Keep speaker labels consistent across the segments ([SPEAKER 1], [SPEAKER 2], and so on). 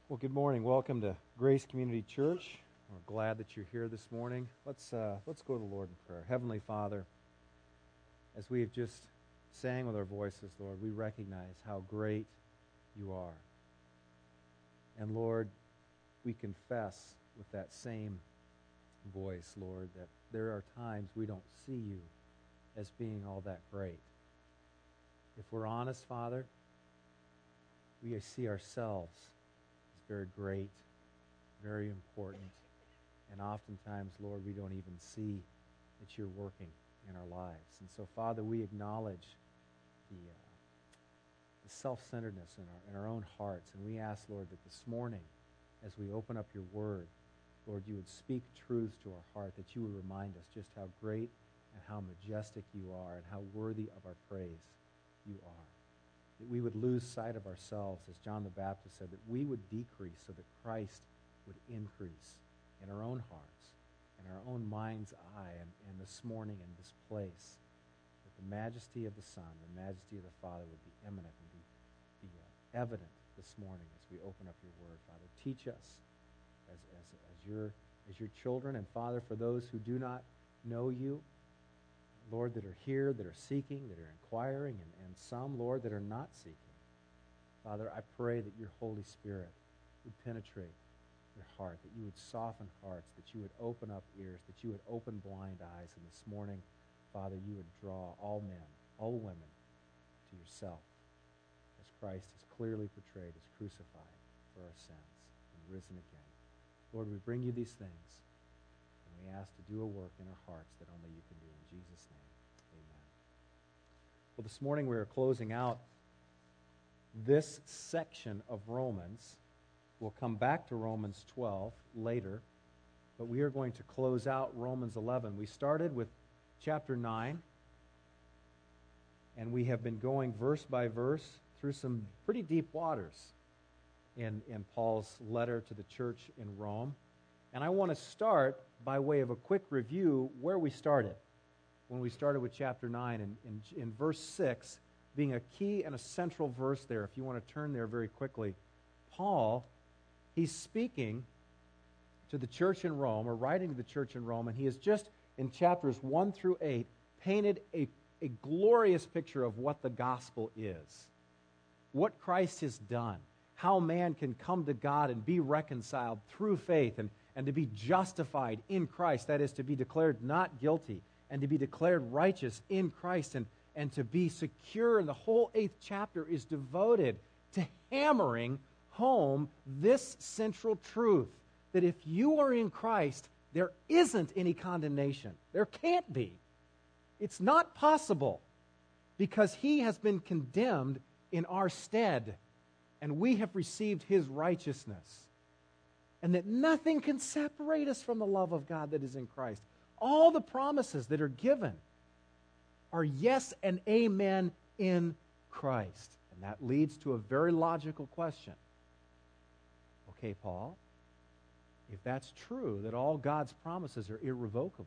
[SPEAKER 1] Well, good morning. Welcome to Grace Community Church. We're glad that you're here this morning. Let's go to the Lord in prayer. Heavenly Father, as we have just sang with our voices, Lord, we recognize how great you are. And Lord, we confess with that same voice, Lord, that there are times we don't see you as being all that great. If we're honest, Father, we see ourselves as very great, very important, and oftentimes, Lord, we don't even see that you're working in our lives. And so, Father, we acknowledge the self-centeredness in our own hearts, and we ask, Lord, that this morning, as we open up your word, Lord, you would speak truths to our heart, that you would remind us just how great and how majestic you are and how worthy of our praise you are. That we would lose sight of ourselves, as John the Baptist said, that we would decrease so that Christ would increase in our own hearts, in our own mind's eye, and this morning in this place, that the majesty of the Son, the majesty of the Father would be eminent and be evident this morning as we open up your word. Father, teach us as your children, and Father, for those who do not know you, Lord, that are here, that are seeking, that are inquiring, and some, Lord, that are not seeking. Father, I pray that your Holy Spirit would penetrate their heart, that you would soften hearts, that you would open up ears, that you would open blind eyes, and this morning, Father, you would draw all men, all women to yourself, as Christ is clearly portrayed as crucified for our sins and risen again. Lord, we bring you these things, and we ask to do a work in our hearts that only you can do. In Jesus' name, amen. Well, this morning we are closing out this section of Romans. We'll come back to Romans 12 later, but we are going to close out Romans 11. We started with chapter 9, and we have been going verse by verse through some pretty deep waters in Paul's letter to the church in Rome. And I want to start by way of a quick review where we started. When we started with chapter 9 and in verse 6 being a key and a central verse there. If you want to turn there very quickly, Paul, he's speaking to the church in Rome, or writing to the church in Rome, and he has just, in chapters 1 through 8, painted a glorious picture of what the gospel is, what Christ has done, how man can come to God and be reconciled through faith and to be justified in Christ, that is, to be declared not guilty and to be declared righteous in Christ and to be secure. And the whole 8th chapter is devoted to hammering home this central truth, that if you are in Christ, there isn't any condemnation. There can't be. It's not possible, because he has been condemned in our stead, and we have received his righteousness. And that nothing can separate us from the love of God that is in Christ. All the promises that are given are yes and amen in Christ. And that leads to a very logical question. Okay, Paul, if that's true, that all God's promises are irrevocable,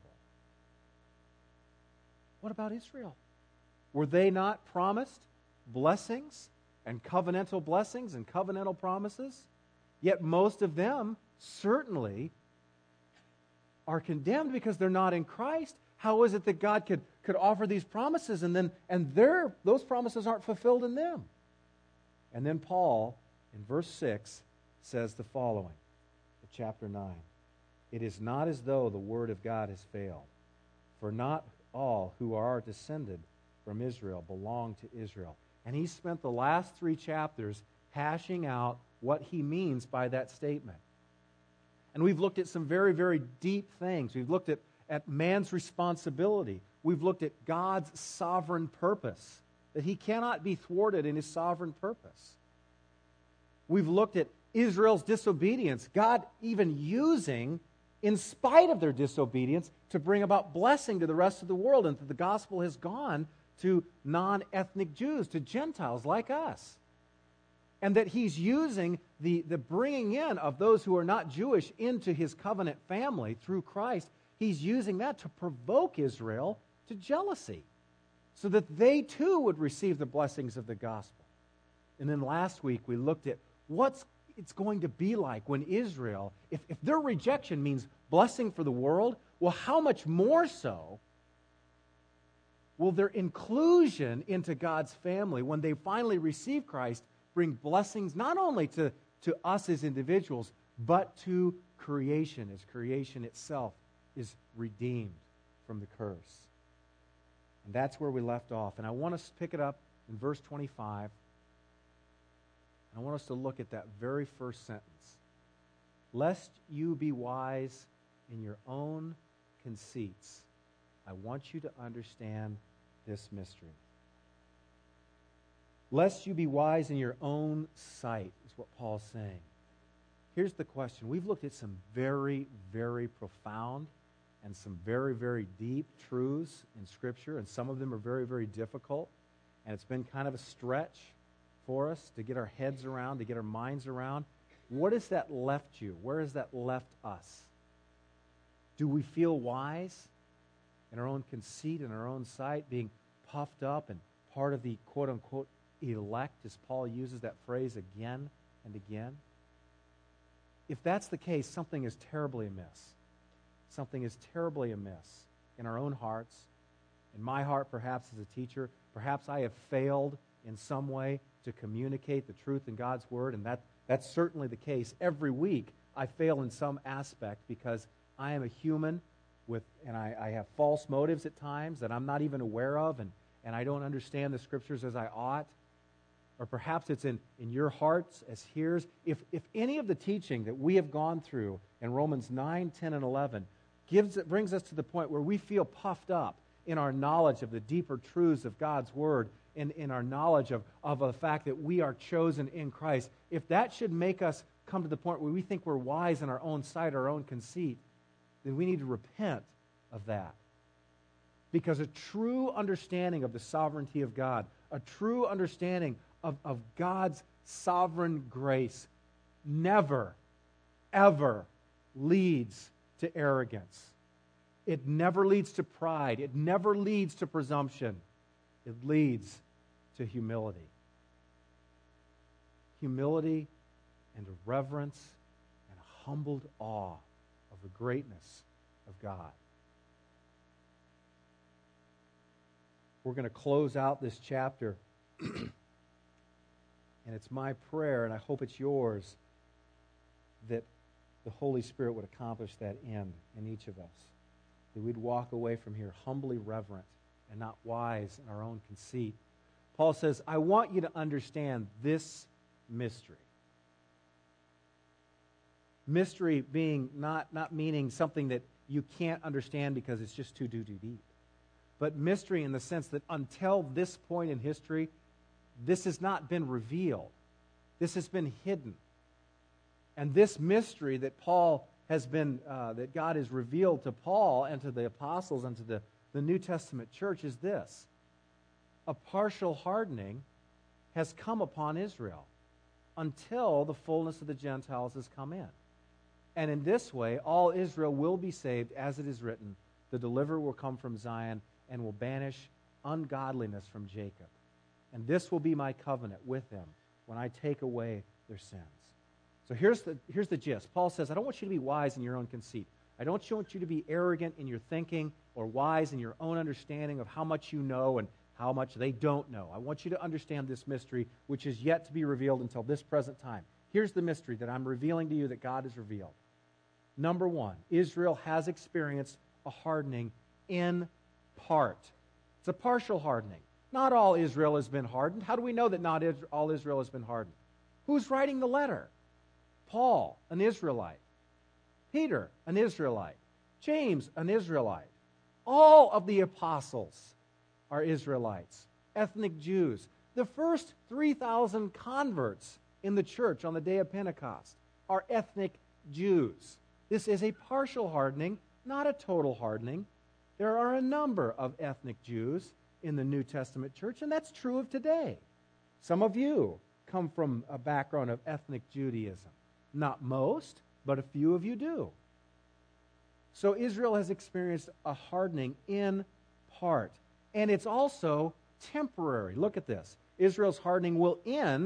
[SPEAKER 1] what about Israel? Were they not promised blessings and covenantal blessings and covenantal promises? Yet most of them certainly are condemned because they're not in Christ. How is it that God could offer these promises and those promises aren't fulfilled in them? And then Paul, in verse 6, says the following, of chapter 9. It is not as though the word of God has failed, for not all who are descended from Israel belong to Israel. And he spent the last 3 chapters hashing out what he means by that statement. And we've looked at some very, very deep things. We've looked at man's responsibility. We've looked at God's sovereign purpose, that he cannot be thwarted in his sovereign purpose. We've looked at Israel's disobedience, God even using, in spite of their disobedience, to bring about blessing to the rest of the world, and that the gospel has gone to non-ethnic Jews, to Gentiles like us. And that he's using the bringing in of those who are not Jewish into his covenant family through Christ. He's using that to provoke Israel to jealousy, so that they too would receive the blessings of the gospel. And then last week we looked at what's it's going to be like when Israel, if their rejection means blessing for the world, well, how much more so will their inclusion into God's family, when they finally receive Christ, bring blessings not only to us as individuals, but to creation, as creation itself is redeemed from the curse. And that's where we left off. And I want us to pick it up in verse 25. And I want us to look at that very first sentence. Lest you be wise in your own conceits. I want you to understand this mystery. Lest you be wise in your own sight, is what Paul's saying. Here's the question. We've looked at some very, very profound and some very, very deep truths in Scripture, and some of them are very, very difficult. And it's been kind of a stretch for us to get our heads around, to get our minds around. What has that left you? Where has that left us? Do we feel wise in our own conceit, in our own sight, being puffed up and part of the quote-unquote elect, as Paul uses that phrase again and again? If that's the case, something is terribly amiss. Something is terribly amiss in our own hearts. In my heart, perhaps as a teacher, perhaps I have failed in some way to communicate the truth in God's Word, and that's certainly the case. Every week I fail in some aspect because I am a human and I have false motives at times that I'm not even aware of, and I don't understand the Scriptures as I ought. Or perhaps it's in your hearts as hearers. If any of the teaching that we have gone through in Romans 9, 10, and 11 brings us to the point where we feel puffed up in our knowledge of the deeper truths of God's Word, in our knowledge of the fact that we are chosen in Christ, if that should make us come to the point where we think we're wise in our own sight, our own conceit, then we need to repent of that. Because a true understanding of the sovereignty of God, a true understanding of God's sovereign grace never, ever leads to arrogance. It never leads to pride. It never leads to presumption. It leads to humility. Humility and reverence and a humbled awe of the greatness of God. We're going to close out this chapter. And it's my prayer, and I hope it's yours, that the Holy Spirit would accomplish that end in each of us. That we'd walk away from here humbly reverent and not wise in our own conceit. Paul says, I want you to understand this mystery. Mystery being not meaning something that you can't understand because it's just too deep. But mystery in the sense that until this point in history, this has not been revealed. This has been hidden. And this mystery that Paul has been, that God has revealed to Paul and to the apostles and to the New Testament church is this. A partial hardening has come upon Israel until the fullness of the Gentiles has come in. And in this way, all Israel will be saved, as it is written, the deliverer will come from Zion and will banish ungodliness from Jacob. And this will be my covenant with them when I take away their sins. So here's the gist. Paul says, I don't want you to be wise in your own conceit. I don't want you to be arrogant in your thinking or wise in your own understanding of how much you know and how much they don't know. I want you to understand this mystery, which is yet to be revealed until this present time. Here's the mystery that I'm revealing to you that God has revealed. Number one, Israel has experienced a hardening in part. It's a partial hardening. Not all Israel has been hardened. How do we know that not all Israel has been hardened? Who's writing the letter? Paul, an Israelite. Peter, an Israelite. James, an Israelite. All of the apostles are Israelites, ethnic Jews. The first 3,000 converts in the church on the day of Pentecost are ethnic Jews. This is a partial hardening, not a total hardening. There are a number of ethnic Jews in the New Testament church, and that's true of today. Some of you come from a background of ethnic Judaism. Not most, but a few of you do. So Israel has experienced a hardening in part, and it's also temporary. Look at this. Israel's hardening will end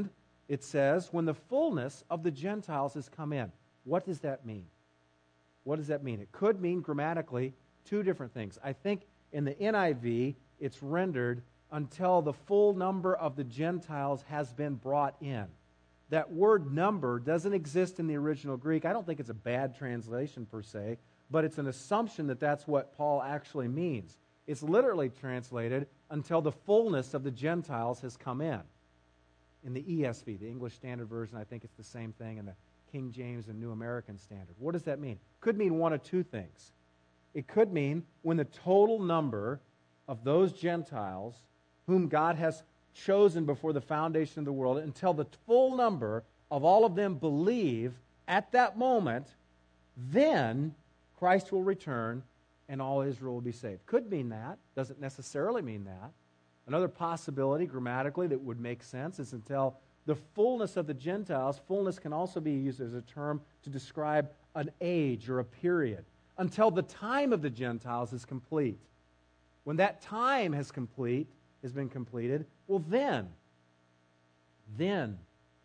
[SPEAKER 1] it says, when the fullness of the Gentiles has come in. What does that mean? What does that mean? It could mean grammatically two different things. I think in the NIV, it's rendered until the full number of the Gentiles has been brought in. That word number doesn't exist in the original Greek. I don't think it's a bad translation per se, but it's an assumption that that's what Paul actually means. It's literally translated until the fullness of the Gentiles has come in. In the ESV, the English Standard Version, I think it's the same thing in the King James and New American Standard. What does that mean? Could mean one of two things. It could mean when the total number of those Gentiles whom God has chosen before the foundation of the world, until the full number of all of them believe at that moment, then Christ will return and all Israel will be saved. Could mean that. Doesn't necessarily mean that. Another possibility grammatically that would make sense is until the fullness of the Gentiles. Fullness can also be used as a term to describe an age or a period. Until the time of the Gentiles is complete. When that time has been completed, well then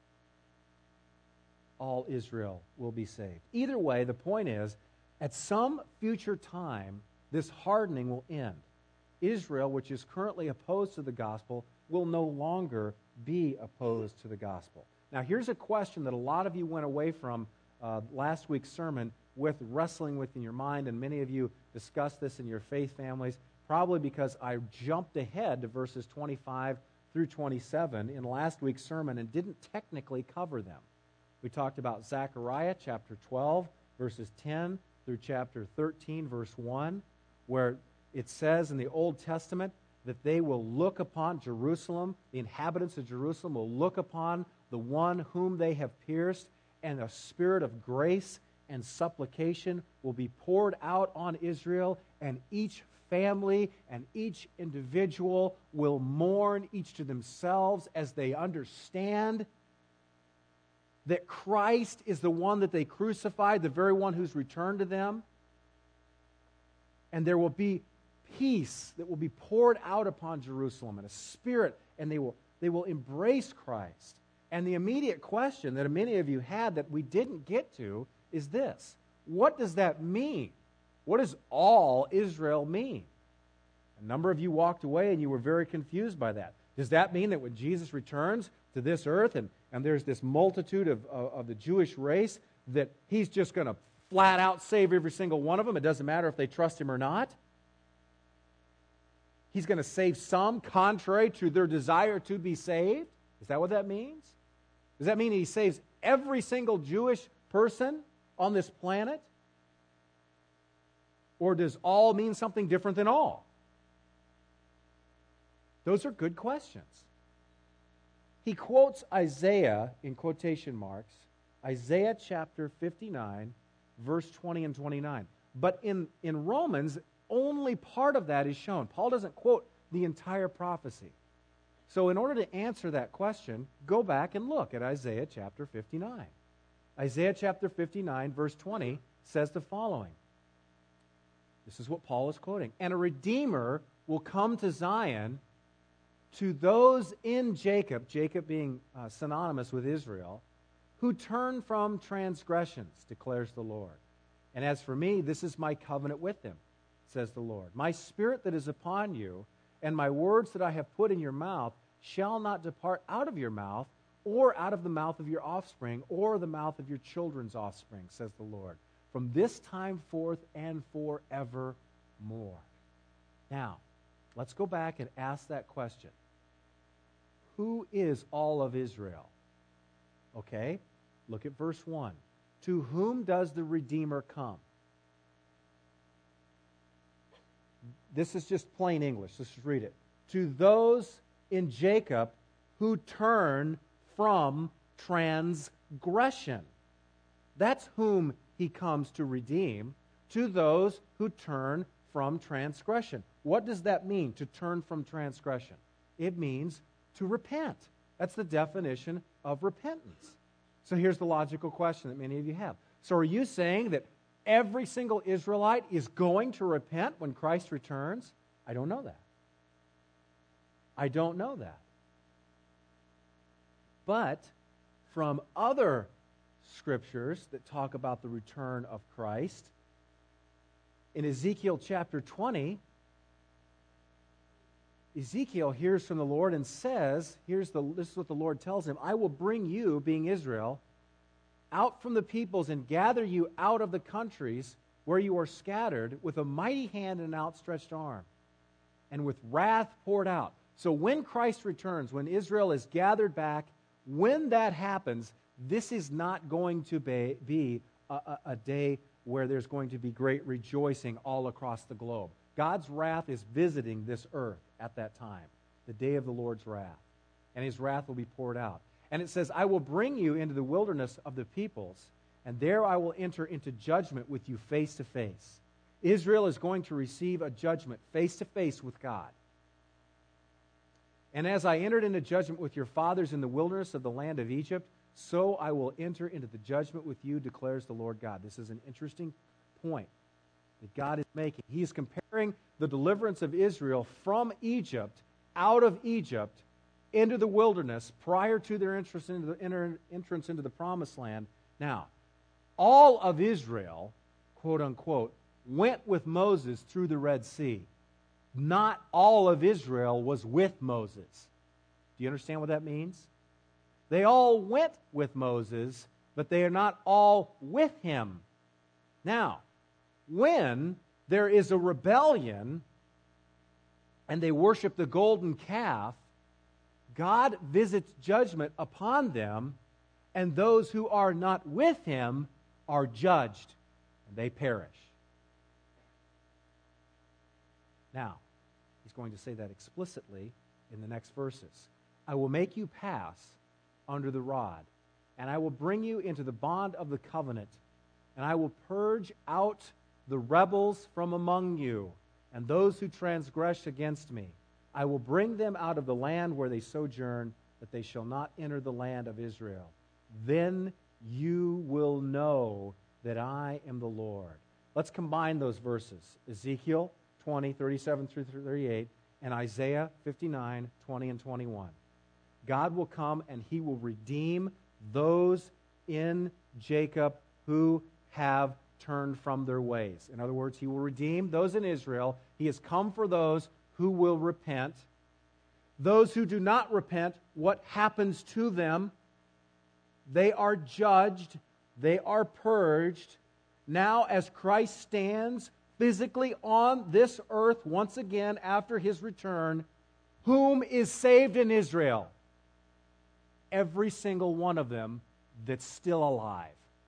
[SPEAKER 1] all Israel will be saved. Either way, the point is, at some future time, this hardening will end. Israel, which is currently opposed to the gospel, will no longer be opposed to the gospel. Now, here's a question that a lot of you went away from last week's sermon with wrestling with in your mind, and many of you discussed this in your faith families, probably because I jumped ahead to verses 25 through 27 in last week's sermon and didn't technically cover them. We talked about Zechariah chapter 12, verses 10 through chapter 13, verse 1, where it says in the Old Testament that they will look upon Jerusalem, the inhabitants of Jerusalem will look upon the one whom they have pierced, and a spirit of grace and supplication will be poured out on Israel, and each family and each individual will mourn each to themselves as they understand that Christ is the one that they crucified, the very one who's returned to them. And there will be peace that will be poured out upon Jerusalem, and a spirit, and they will embrace Christ. And the immediate question that many of you had that we didn't get to is this: what does that mean? What does all Israel mean? A number of you walked away and you were very confused by that. Does that mean that when Jesus returns to this earth and there's this multitude of the Jewish race, that he's just going to flat out save every single one of them? It doesn't matter if they trust him or not. He's going to save some contrary to their desire to be saved? Is that what that means? Does that mean he saves every single Jewish person on this planet? Or does all mean something different than all? Those are good questions. He quotes Isaiah, in quotation marks, Isaiah chapter 59, verse 20 and 29. But in Romans, only part of that is shown. Paul doesn't quote the entire prophecy. So in order to answer that question, go back and look at Isaiah chapter 59. Isaiah chapter 59, verse 20, says the following. This is what Paul is quoting. And a Redeemer will come to Zion, to those in Jacob, Jacob being synonymous with Israel, who turn from transgressions, declares the Lord. And as for me, this is my covenant with them, says the Lord. My spirit that is upon you, and my words that I have put in your mouth, shall not depart out of your mouth, or out of the mouth of your offspring, or the mouth of your children's offspring, says the Lord, from this time forth and forevermore. Now, let's go back and ask that question. Who is all of Israel? Okay, look at verse 1. To whom does the Redeemer come? This is just plain English. Let's just read it. To those in Jacob who turn from transgression. That's whom he comes to redeem. To those who turn from transgression. What does that mean, to turn from transgression? It means to repent. That's the definition of repentance. So here's the logical question that many of you have. So are you saying that every single Israelite is going to repent when Christ returns? I don't know that. I don't know that. But from other scriptures that talk about the return of Christ. In Ezekiel chapter 20, Ezekiel hears from the Lord and says, this is what the Lord tells him, I will bring you, being Israel, out from the peoples and gather you out of the countries where you are scattered with a mighty hand and an outstretched arm, and with wrath poured out. So when Christ returns, when Israel is gathered back, when that happens, this is not going to be a day where there's going to be great rejoicing all across the globe. God's wrath is visiting this earth at that time, the day of the Lord's wrath. And his wrath will be poured out. And it says, I will bring you into the wilderness of the peoples, and there I will enter into judgment with you face to face. Israel is going to receive a judgment face to face with God. And as I entered into judgment with your fathers in the wilderness of the land of Egypt, so I will enter into the judgment with you, declares the Lord God. This is an interesting point that God is making. He is comparing the deliverance of Israel from Egypt, out of Egypt, into the wilderness prior to their entrance into the promised land. Now, all of Israel, quote unquote, went with Moses through the Red Sea. Not all of Israel was with Moses. Do you understand what that means? They all went with Moses, but they are not all with him. Now, when there is a rebellion and they worship the golden calf, God visits judgment upon them, and those who are not with him are judged, and they perish. Now, he's going to say that explicitly in the next verses. I will make you pass under the rod, and I will bring you into the bond of the covenant, and I will purge out the rebels from among you, and those who transgress against me. I will bring them out of the land where they sojourn, that they shall not enter the land of Israel. Then you will know that I am the Lord. Let's combine those verses. Ezekiel 20, 37 through 38, and Isaiah 59, 20 and 21. God will come and he will redeem those in Jacob who have turned from their ways. In other words, he will redeem those in Israel. He has come for those who will repent. Those who do not repent, what happens to them? They are judged. They are purged. Now, as Christ stands physically on this earth once again after his return, whom is saved in Israel? Every single one of them that's still alive.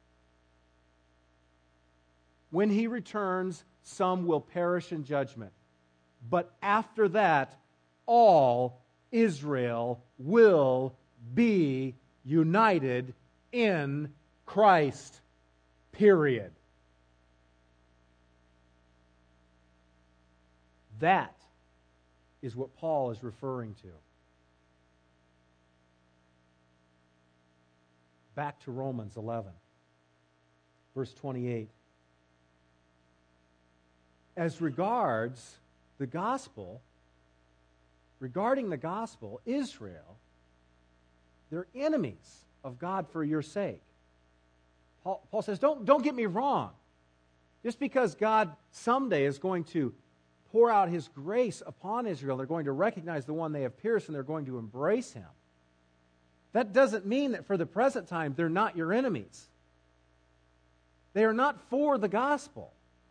[SPEAKER 1] When he returns, some will perish in judgment. But after that, all Israel will be united in Christ. Period. That is what Paul is referring to. Back to Romans 11, verse 28. As regards the gospel, regarding the gospel, Israel, they're enemies of God for your sake. Paul says, don't get me wrong. Just because God someday is going to pour out his grace upon Israel, they're going to recognize the one they have pierced and they're going to embrace him. That doesn't mean that for the present time they're not your enemies. They are not for the gospel.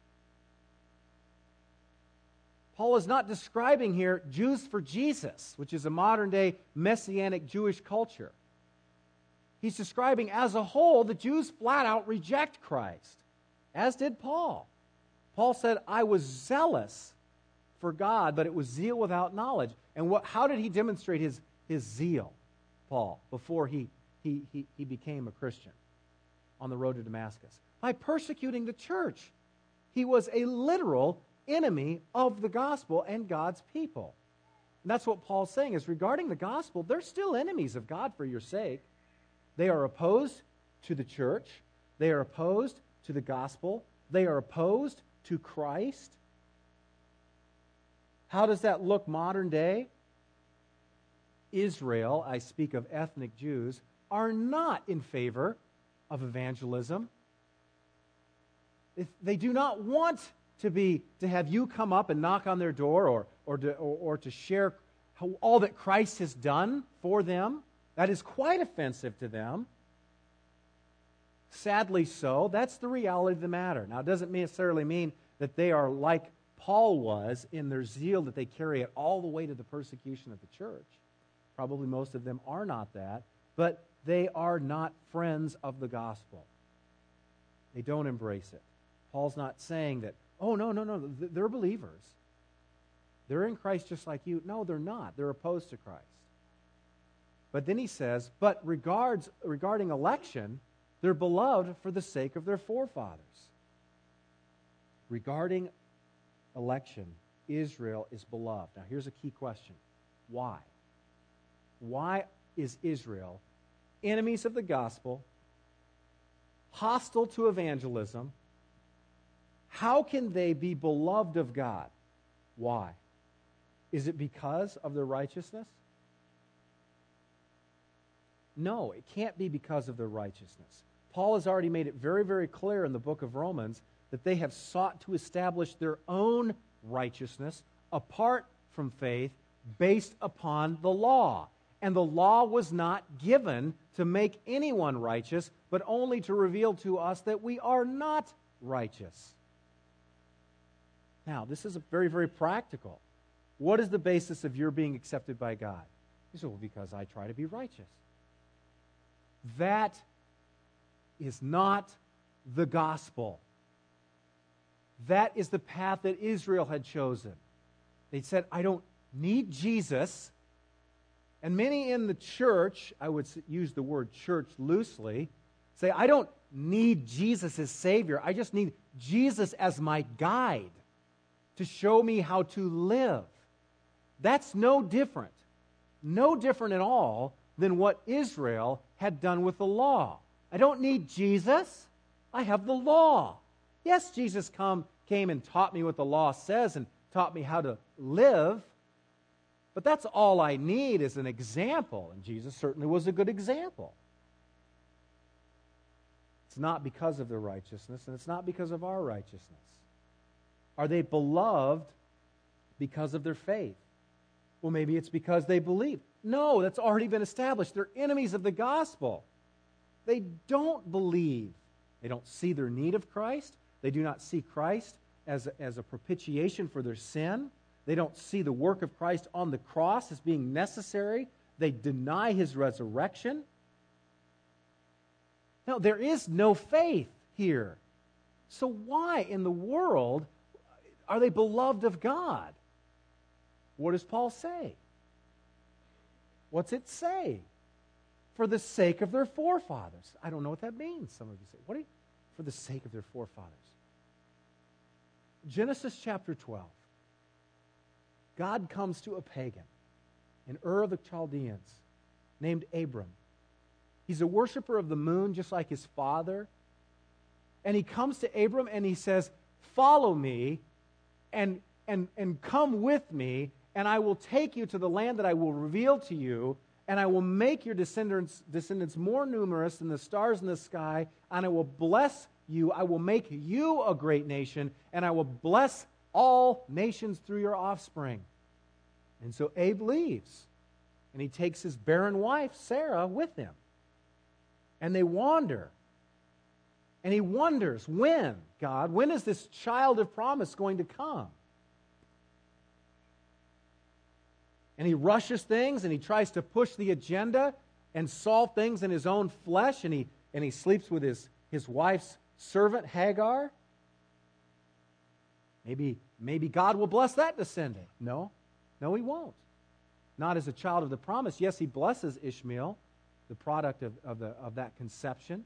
[SPEAKER 1] Paul is not describing here Jews for Jesus, which is a modern-day Messianic Jewish culture. He's describing as a whole the Jews flat out reject Christ, as did Paul. Paul said, I was zealous for God, but it was zeal without knowledge. And how did he demonstrate his zeal, Paul, before he became a Christian on the road to Damascus? By persecuting the church. He was a literal enemy of the gospel and God's people. And that's what Paul's saying is regarding the gospel, they're still enemies of God for your sake. They are opposed to the church. They are opposed to the gospel. They are opposed to Christ. How does that look modern day? Israel, I speak of ethnic Jews, are not in favor of evangelism. They do not want to have you come up and knock on their door or to share all that Christ has done for them. That is quite offensive to them. Sadly so. That's the reality of the matter. Now, it doesn't necessarily mean that they are like Paul was in their zeal that they carry it all the way to the persecution of the church. Probably most of them are not that, but they are not friends of the gospel. They don't embrace it. Paul's not saying that, oh, no, they're believers. They're in Christ just like you. No, they're not. They're opposed to Christ. But then he says, but regarding election, they're beloved for the sake of their forefathers. Regarding election, Israel is beloved. Now, here's a key question. Why? Why is Israel enemies of the gospel, hostile to evangelism? How can they be beloved of God? Why? Is it because of their righteousness? No, it can't be because of their righteousness. Paul has already made it very, very clear in the book of Romans that they have sought to establish their own righteousness apart from faith based upon the law. And the law was not given to make anyone righteous, but only to reveal to us that we are not righteous. Now, this is very, very practical. What is the basis of your being accepted by God? You say, well, because I try to be righteous. That is not the gospel. That is the path that Israel had chosen. They said, I don't need Jesus. And many in the church, I would use the word church loosely, say, I don't need Jesus as Savior. I just need Jesus as my guide to show me how to live. That's no different at all than what Israel had done with the law. I don't need Jesus. I have the law. Yes, Jesus came and taught me what the law says and taught me how to live, but that's all I need is an example, and Jesus certainly was a good example. It's not because of their righteousness, and it's not because of our righteousness. Are they beloved because of their faith? Well, maybe it's because they believe. No, that's already been established. They're enemies of the gospel. They don't believe. They don't see their need of Christ. They do not see Christ as a propitiation for their sin. They don't see the work of Christ on the cross as being necessary. They deny his resurrection. No, there is no faith here. So why in the world are they beloved of God? What does Paul say? What's it say? For the sake of their forefathers. I don't know what that means, some of you say. For the sake of their forefathers. Genesis chapter 12. God comes to a pagan in Ur of the Chaldeans named Abram. He's a worshiper of the moon just like his father. And he comes to Abram and he says, follow me and come with me, and I will take you to the land that I will reveal to you, and I will make your descendants more numerous than the stars in the sky, and I will bless you. I will make you a great nation, and I will bless all nations through your offspring. And so Abe leaves, and he takes his barren wife, Sarah, with him. And they wander. And he wonders, when is this child of promise going to come? And he rushes things, and he tries to push the agenda and solve things in his own flesh, and he sleeps with his wife's servant, Hagar. Maybe God will bless that descendant. No, he won't. Not as a child of the promise. Yes, he blesses Ishmael, the product of that conception.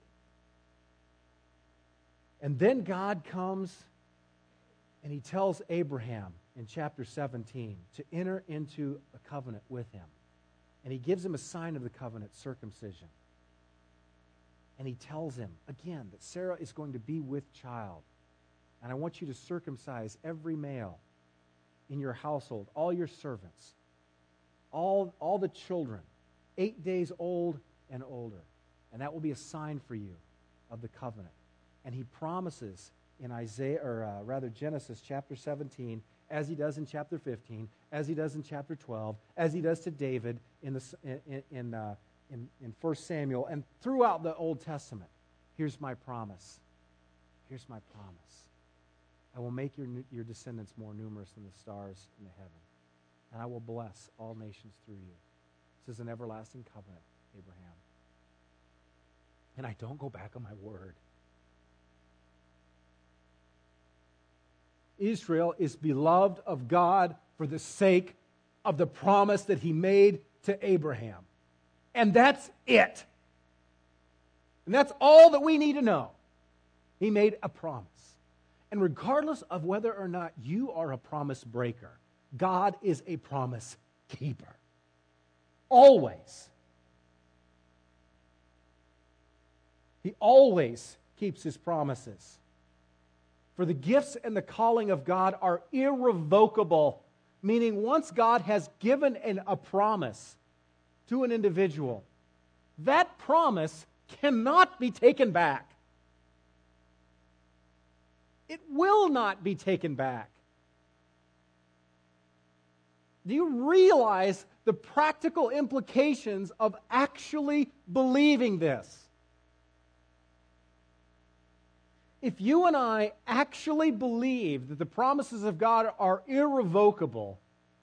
[SPEAKER 1] And then God comes and he tells Abraham in chapter 17 to enter into a covenant with him. And he gives him a sign of the covenant, circumcision. And he tells him, again, that Sarah is going to be with child. And I want you to circumcise every male in your household, all your servants, all the children, 8 days old and older. And that will be a sign for you of the covenant. And he promises in Genesis chapter 17, as he does in chapter 15, as he does in chapter 12, as he does to David in 1 Samuel, and throughout the Old Testament. Here's my promise. Here's my promise. I will make your descendants more numerous than the stars in the heaven, and I will bless all nations through you. This is an everlasting covenant, Abraham. And I don't go back on my word. Israel is beloved of God for the sake of the promise that he made to Abraham. And that's it. And that's all that we need to know. He made a promise. And regardless of whether or not you are a promise breaker, God is a promise keeper. Always. He always keeps his promises. For the gifts and the calling of God are irrevocable, meaning once God has given a promise to an individual, that promise cannot be taken back. It will not be taken back. Do you realize the practical implications of actually believing this? If you and I actually believe that the promises of God are irrevocable,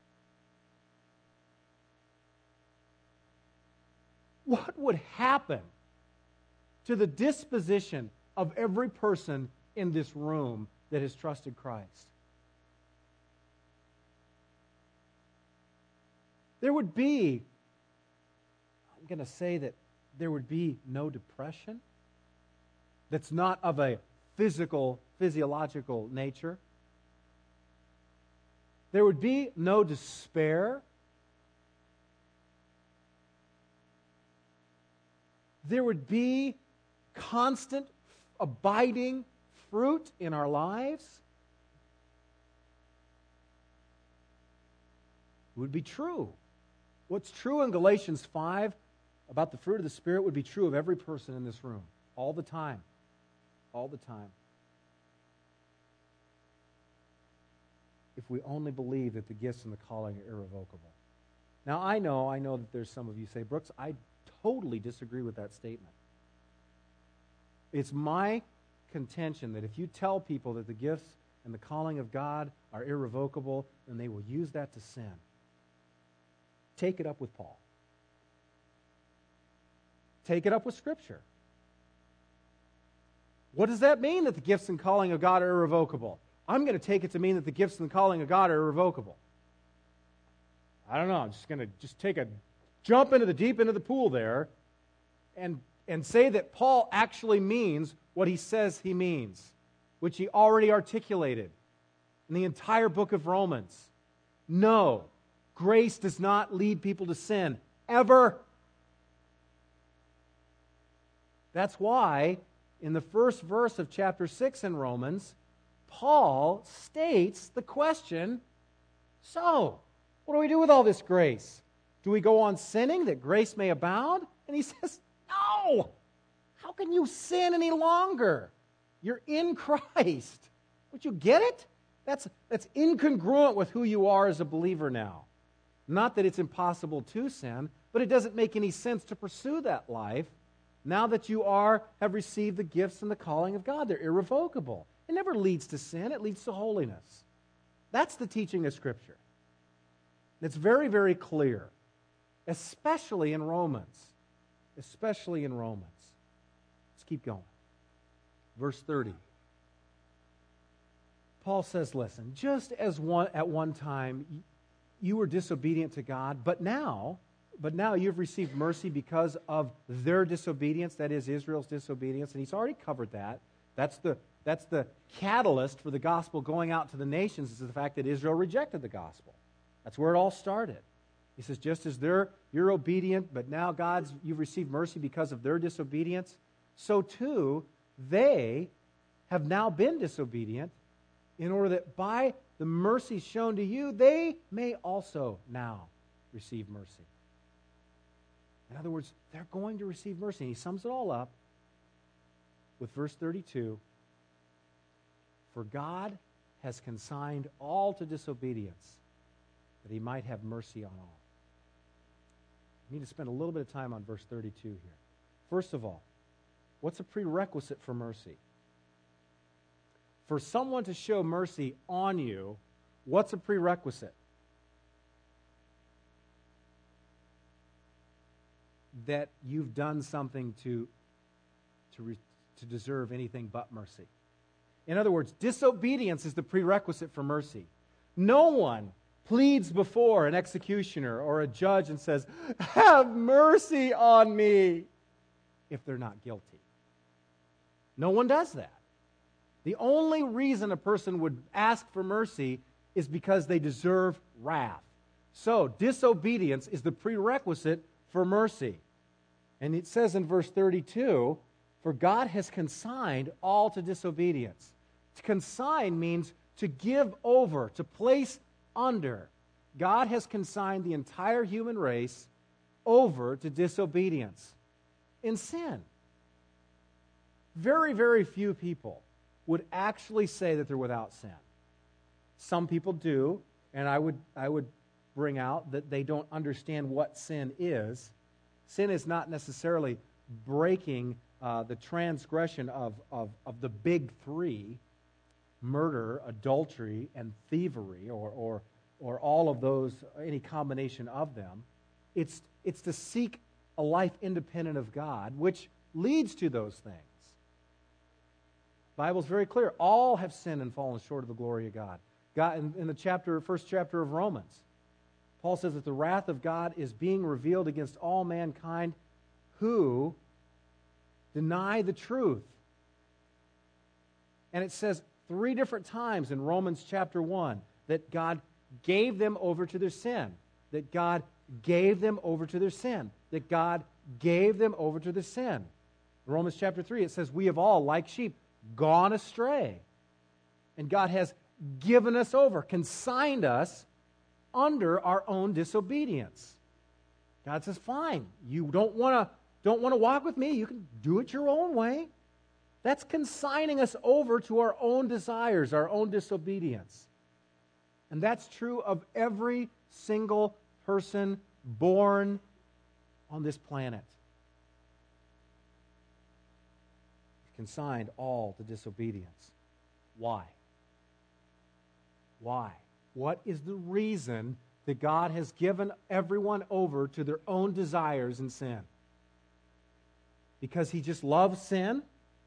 [SPEAKER 1] what would happen to the disposition of every person in this room that has trusted Christ? There would be, I'm going to say that there would be no depression that's not of a physiological nature. There would be no despair. There would be constant, abiding fruit in our lives. It would be true. What's true in Galatians 5 about the fruit of the Spirit would be true of every person in this room, all the time. All the time. If we only believe that the gifts and the calling are irrevocable. Now, I know that there's some of you say, Brooks, I totally disagree with that statement. It's my contention that if you tell people that the gifts and the calling of God are irrevocable, then they will use that to sin. Take it up with Paul. Take it up with Scripture. What does that mean, that the gifts and calling of God are irrevocable? I'm going to take it to mean that the gifts and calling of God are irrevocable. I don't know. I'm just going to jump into the deep end of the pool there and say that Paul actually means what he says he means, which he already articulated in the entire book of Romans. No, grace does not lead people to sin, ever. That's why in the first verse of chapter 6 in Romans, Paul states the question, so, what do we do with all this grace? Do we go on sinning that grace may abound? And he says, no! How can you sin any longer? You're in Christ. Don't you get it? That's incongruent with who you are as a believer now. Not that it's impossible to sin, but it doesn't make any sense to pursue that life now that you have received the gifts and the calling of God. They're irrevocable. It never leads to sin. It leads to holiness. That's the teaching of Scripture. It's very, very clear, especially in Romans. Especially in Romans. Let's keep going. Verse 30. Paul says, listen, just as at one time you were disobedient to God, but now you've received mercy because of their disobedience, that is Israel's disobedience, and he's already covered that. That's the catalyst for the gospel going out to the nations, is the fact that Israel rejected the gospel. That's where it all started. He says, just as you're obedient, but now you've received mercy because of their disobedience, so too they have now been disobedient, in order that by the mercy shown to you, they may also now receive mercy. In other words, they're going to receive mercy. And he sums it all up with verse 32. For God has consigned all to disobedience, that he might have mercy on all. We need to spend a little bit of time on verse 32 here. First of all, what's a prerequisite for mercy? For someone to show mercy on you, what's a prerequisite? That you've done something to deserve anything but mercy. In other words, disobedience is the prerequisite for mercy. No one pleads before an executioner or a judge and says, "Have mercy on me," if they're not guilty. No one does that. The only reason a person would ask for mercy is because they deserve wrath. So, disobedience is the prerequisite for mercy. And it says in verse 32, for God has consigned all to disobedience. To consign means to give over, to place under. God has consigned the entire human race over to disobedience in sin. Very, very few people would actually say that they're without sin. Some people do, and I would bring out that they don't understand what sin is. Sin is not necessarily breaking the transgression of the big three: murder, adultery, and thievery, or all of those, any combination of them. It's to seek a life independent of God, which leads to those things. The Bible's very clear. All have sinned and fallen short of the glory of God. God, in the first chapter of Romans, Paul says that the wrath of God is being revealed against all mankind who deny the truth. And it says 3 different times in Romans chapter 1 that God gave them over to their sin, that God gave them over to their sin, that God gave them over to their sin. In Romans chapter 3, it says, we have all, like sheep, gone astray. And God has given us over, consigned us under our own disobedience. God says, fine, you don't want to walk with me, you can do it your own way. That's consigning us over to our own desires, our own disobedience. And that's true of every single person born on this planet. He's consigned all to disobedience. Why? Why? What is the reason that God has given everyone over to their own desires and sin? Because he just loves sin?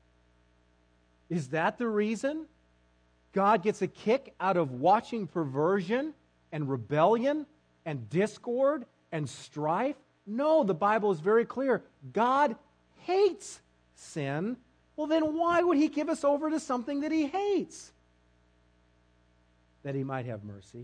[SPEAKER 1] Is that the reason? God gets a kick out of watching perversion and rebellion and discord and strife? No, the Bible is very clear. God hates sin. Well, then why would he give us over to something that he hates? That he might have mercy.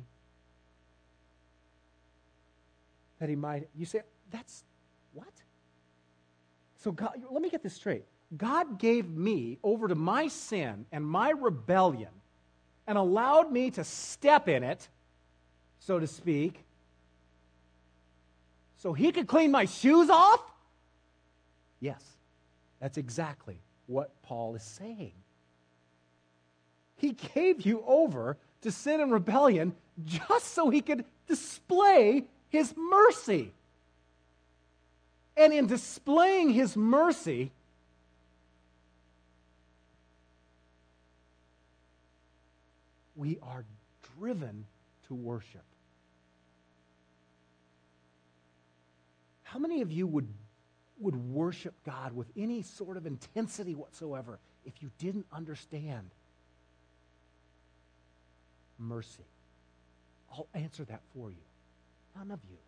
[SPEAKER 1] That he might, you say, that's what? So God, let me get this straight. God gave me over to my sin and my rebellion and allowed me to step in it, so to speak, so he could clean my shoes off? Yes, that's exactly what Paul is saying. He gave you over to sin and rebellion just so he could display his mercy. And in displaying his mercy, we are driven to worship. How many of you would worship God with any sort of intensity whatsoever if you didn't understand mercy? I'll answer that for you. None of you.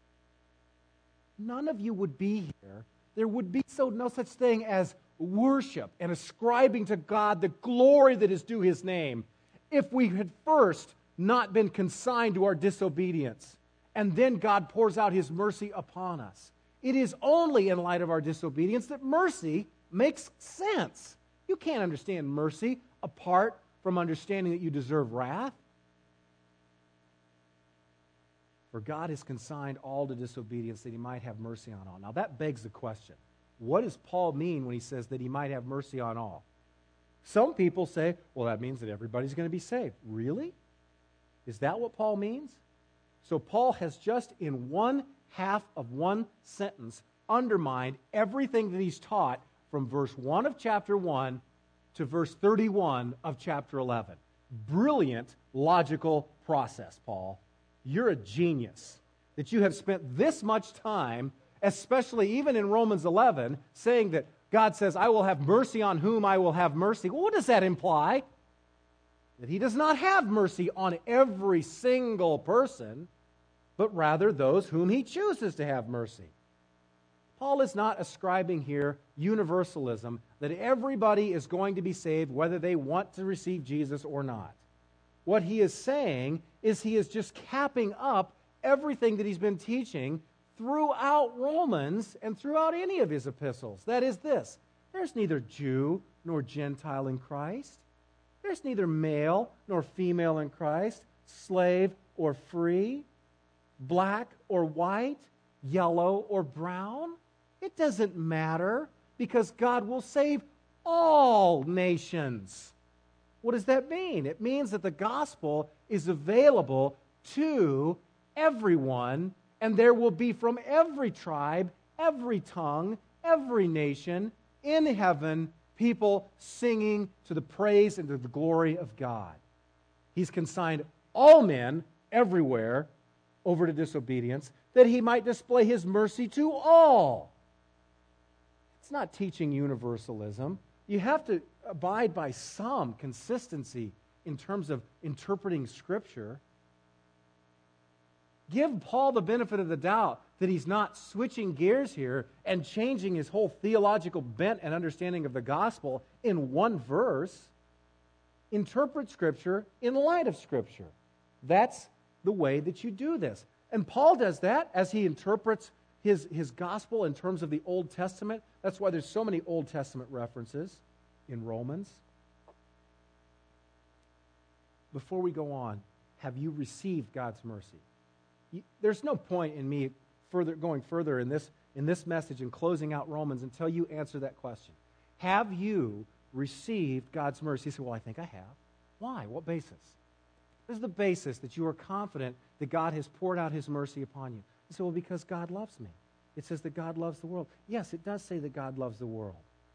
[SPEAKER 1] None of you would be here. There would be no such thing as worship and ascribing to God the glory that is due his name if we had first not been consigned to our disobedience, and then God pours out his mercy upon us. It is only in light of our disobedience that mercy makes sense. You can't understand mercy apart from understanding that you deserve wrath. For God has consigned all to disobedience that he might have mercy on all. Now that begs the question, what does Paul mean when he says that he might have mercy on all? Some people say, well, that means that everybody's going to be saved. Really? Is that what Paul means? So Paul has just in one half of one sentence undermined everything that he's taught from verse 1 of chapter 1 to verse 31 of chapter 11. Brilliant logical process, Paul. You're a genius that you have spent this much time, especially even in Romans 11, saying that God says, I will have mercy on whom I will have mercy. Well, what does that imply? That he does not have mercy on every single person, but rather those whom he chooses to have mercy. Paul is not ascribing here universalism, that everybody is going to be saved whether they want to receive Jesus or not. What he is saying is he is just capping up everything that he's been teaching throughout Romans and throughout any of his epistles. That is this: there's neither Jew nor Gentile in Christ. There's neither male nor female in Christ, slave or free, black or white, yellow or brown. It doesn't matter, because God will save all nations. What does that mean? It means that the gospel is available to everyone, and there will be from every tribe, every tongue, every nation in heaven people singing to the praise and to the glory of God. He's consigned all men everywhere over to disobedience, that he might display his mercy to all. It's not teaching universalism. You have to abide by some consistency in terms of interpreting Scripture. Give Paul the benefit of the doubt that he's not switching gears here and changing his whole theological bent and understanding of the gospel in one verse. Interpret Scripture in light of Scripture. That's the way that you do this. And Paul does that as he interprets his gospel in terms of the Old Testament. That's why there's so many Old Testament references in Romans. Before we go on, have you received God's mercy? There's no point in me going further in this message and closing out Romans until you answer that question. Have you received God's mercy? You say, well, I think I have. Why? What basis? This is the basis that you are confident that God has poured out his mercy upon you. You say, well, because God loves me. It says that God loves the world. Yes, it does say that God loves the world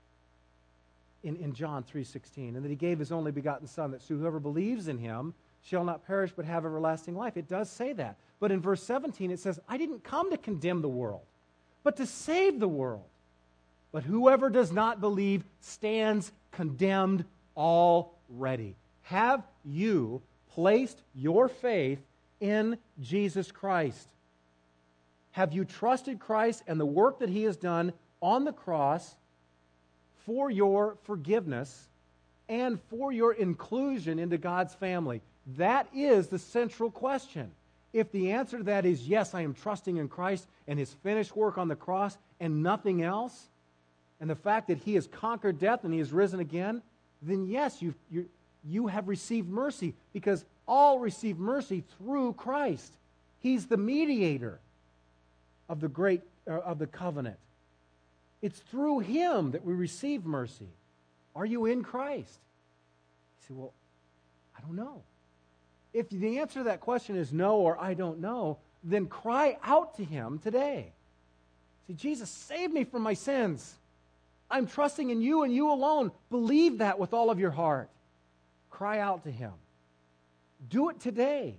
[SPEAKER 1] in John 3:16, and that he gave his only begotten Son, that whoever believes in him shall not perish but have everlasting life. It does say that. But in verse 17 it says, I didn't come to condemn the world, but to save the world. But whoever does not believe stands condemned already. Have you placed your faith in Jesus Christ? Have you trusted Christ and the work that he has done on the cross for your forgiveness and for your inclusion into God's family? That is the central question. If the answer to that is yes, I am trusting in Christ and his finished work on the cross and nothing else, and the fact that he has conquered death and he has risen again, then yes, you have received mercy, because all receive mercy through Christ. He's the mediator of the covenant. It's through him that we receive mercy. Are you in Christ? You say, well, I don't know. If the answer to that question is no or I don't know, then cry out to him today. Say, Jesus, save me from my sins. I'm trusting in you and you alone. Believe that with all of your heart. Cry out to him. Do it today.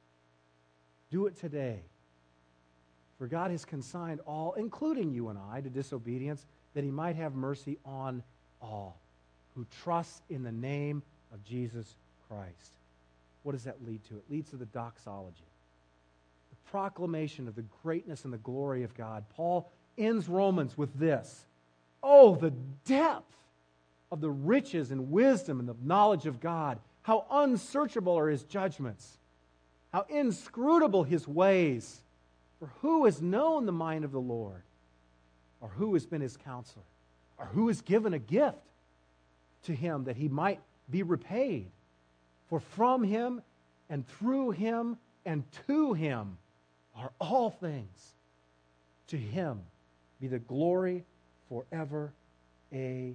[SPEAKER 1] Do it today. For God has consigned all, including you and I, to disobedience, that he might have mercy on all who trust in the name of Jesus Christ. What does that lead to? It leads to the doxology, the proclamation of the greatness and the glory of God. Paul ends Romans with this: oh, the depth of the riches and wisdom and the knowledge of God. How unsearchable are his judgments. How inscrutable his ways. For who has known the mind of the Lord? Or who has been his counselor? Or who has given a gift to him that he might be repaid? For from him and through him and to him are all things. To him be the glory forever. Amen.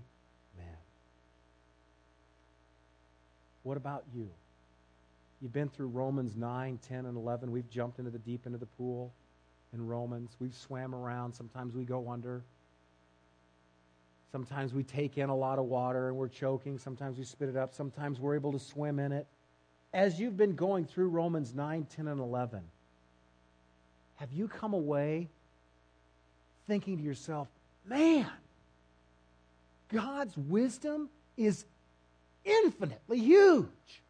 [SPEAKER 1] What about you? You've been through Romans 9, 10, and 11. We've jumped into the deep end of the pool in Romans. We've swam around. Sometimes we go under. Sometimes we take in a lot of water and we're choking. Sometimes we spit it up. Sometimes we're able to swim in it. As you've been going through Romans 9, 10, and 11, have you come away thinking to yourself, man, God's wisdom is infinitely huge?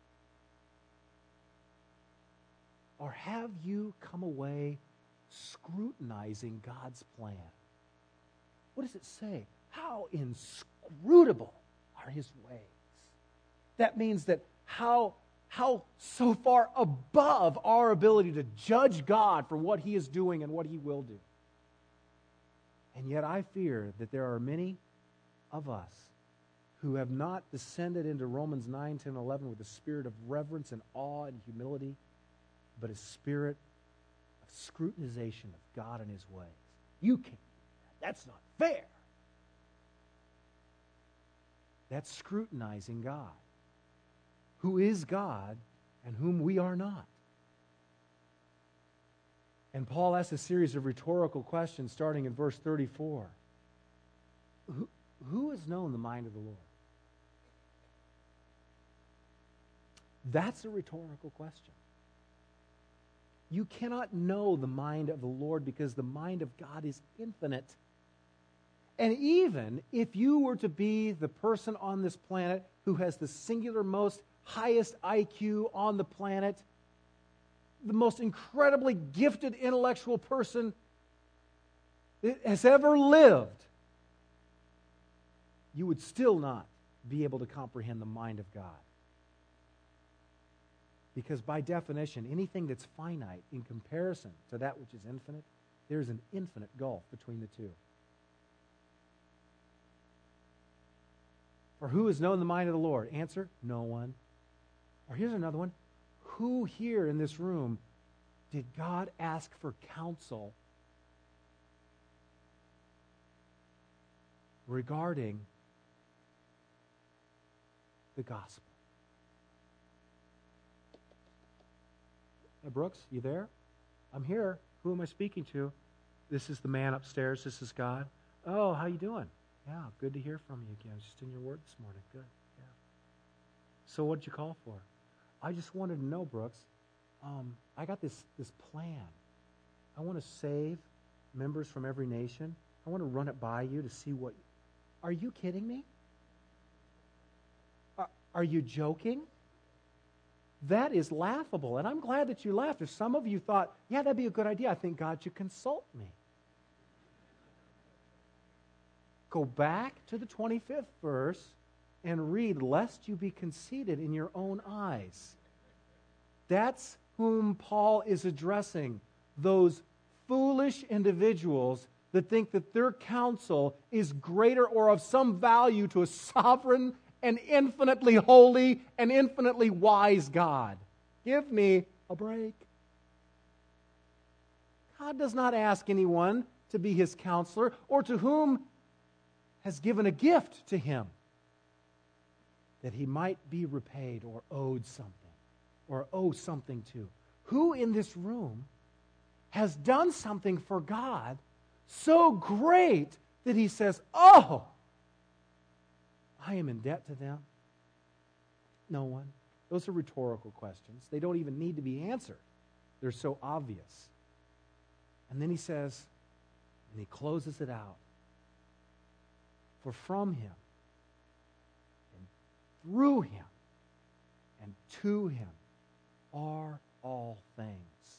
[SPEAKER 1] Or have you come away scrutinizing God's plan? What does it say? How inscrutable are his ways. That means that how so far above our ability to judge God for what he is doing and what he will do. And yet I fear that there are many of us who have not descended into Romans 9, 10, 11 with a spirit of reverence and awe and humility, but a spirit of scrutinization of God and his ways. You can't do that. That's not fair. That's scrutinizing God, who is God and whom we are not. And Paul asks a series of rhetorical questions starting in verse 34. Who has known the mind of the Lord? That's a rhetorical question. You cannot know the mind of the Lord because the mind of God is infinite. And even if you were to be the person on this planet who has the singular most highest IQ on the planet, the most incredibly gifted intellectual person that has ever lived, you would still not be able to comprehend the mind of God. Because by definition, anything that's finite in comparison to that which is infinite, there's an infinite gulf between the two. For who has known the mind of the Lord? Answer, no one. Or here's another one. Who here in this room did God ask for counsel regarding the gospel? Brooks, you there? I'm here. Who am I speaking to? This is the man upstairs. This is God. Oh, how you doing? Yeah, good to hear from you again. Just in your word this morning. Good. Yeah. So what did you call for? I just wanted to know, Brooks, I got this plan. I want to save members from every nation. I want to run it by you to see what... Are you kidding me? Are you joking? That is laughable, and I'm glad that you laughed. If some of you thought, yeah, that'd be a good idea, I think God should consult me. Go back to the 25th verse and read, lest you be conceited in your own eyes. That's whom Paul is addressing, those foolish individuals that think that their counsel is greater or of some value to a sovereign and infinitely holy and infinitely wise God. Give me a break. God does not ask anyone to be his counselor or to whom has given a gift to him that he might be repaid or owed something or owe something to. Who in this room has done something for God so great that he says, oh, I am in debt to them? No one. Those are rhetorical questions. They don't even need to be answered. They're so obvious. And then he says, and he closes it out. For from him, and through him, and to him are all things.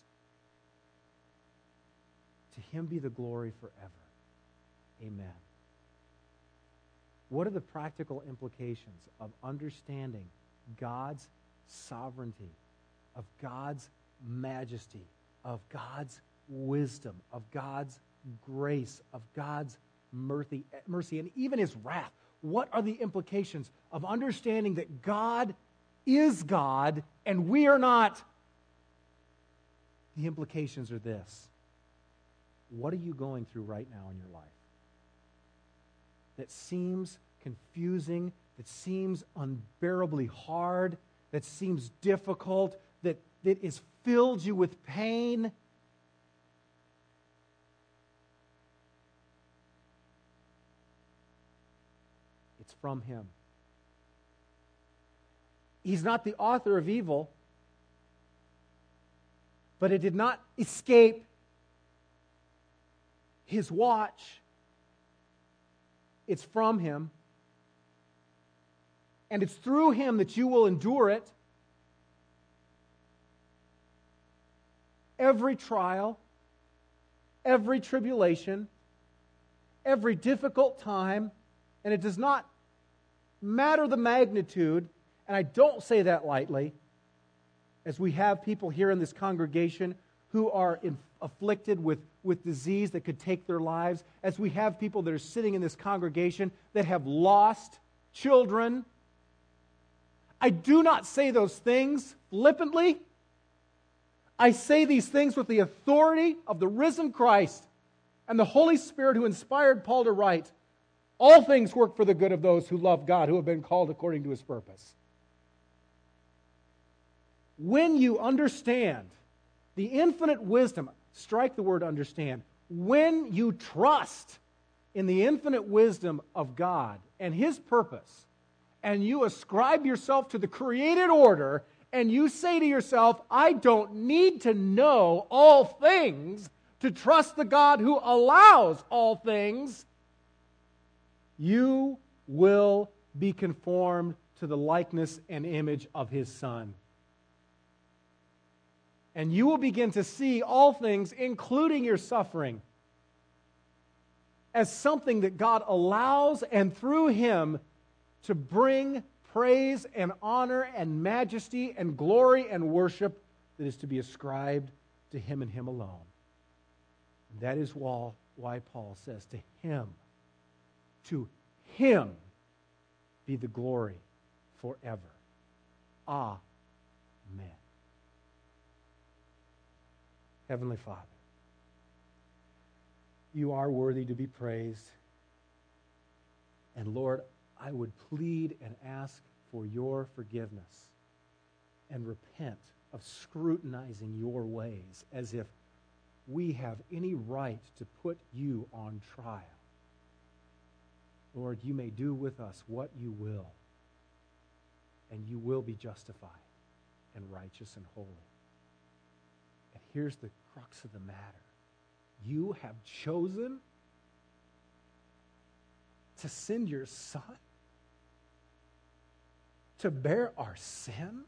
[SPEAKER 1] To him be the glory forever. Amen. What are the practical implications of understanding God's sovereignty, of God's majesty, of God's wisdom, of God's grace, of God's mercy, and even his wrath? What are the implications of understanding that God is God and we are not? the implications are this. What are you going through right now in your life that seems confusing, that seems unbearably hard, that seems difficult, that is filled you with pain? It's from Him. He's not the author of evil, but it did not escape His watch. It's from Him. And it's through Him that you will endure it. Every trial, every tribulation, every difficult time, and it does not matter the magnitude, and I don't say that lightly, as we have people here in this congregation who are afflicted with disease that could take their lives, as we have people that are sitting in this congregation that have lost children. I do not say those things flippantly. I say these things with the authority of the risen Christ and the Holy Spirit who inspired Paul to write, all things work for the good of those who love God, who have been called according to His purpose. When you understand the infinite wisdom, strike the word understand, when you trust in the infinite wisdom of God and His purpose, and you ascribe yourself to the created order, and you say to yourself, I don't need to know all things to trust the God who allows all things, you will be conformed to the likeness and image of His Son. And you will begin to see all things, including your suffering, as something that God allows, and through Him to bring praise and honor and majesty and glory and worship that is to be ascribed to Him and Him alone. And that is why Paul says, to Him be the glory forever. Amen. Heavenly Father, You are worthy to be praised. And Lord, I would plead and ask for Your forgiveness and repent of scrutinizing Your ways as if we have any right to put You on trial. Lord, You may do with us what You will, and You will be justified and righteous and holy. And here's the crux of the matter. You have chosen to send Your Son to bear our sin?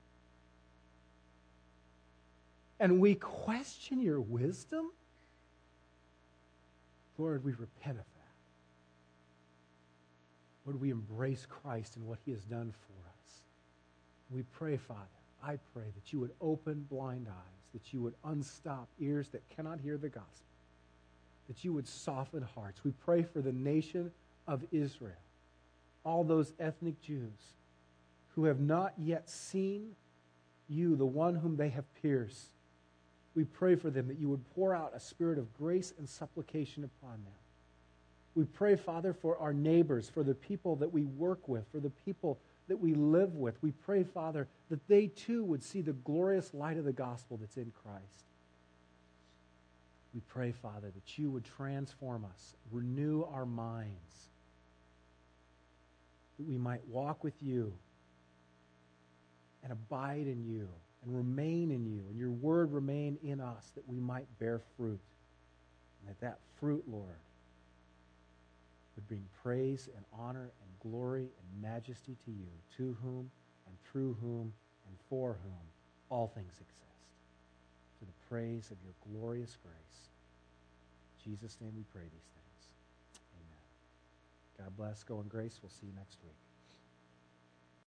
[SPEAKER 1] And we question Your wisdom? Lord, we repent of that. Lord, we embrace Christ and what He has done for us. We pray, Father, I pray that You would open blind eyes, that You would unstop ears that cannot hear the gospel, that You would soften hearts. We pray for the nation of Israel, all those ethnic Jews who have not yet seen You, the one whom they have pierced. We pray for them that You would pour out a spirit of grace and supplication upon them. We pray, Father, for our neighbors, for the people that we work with, for the people that we live with. We pray, Father, that they too would see the glorious light of the gospel that's in Christ. We pray, Father, that You would transform us, renew our minds, that we might walk with You and abide in You and remain in You, and Your word remain in us, that we might bear fruit, and that fruit, Lord, would bring praise and honor and glory and majesty to You, to whom and through whom and for whom all things exist, to the praise of Your glorious grace. In Jesus' name we pray these things. Amen. God bless. Go in grace. We'll see you next week.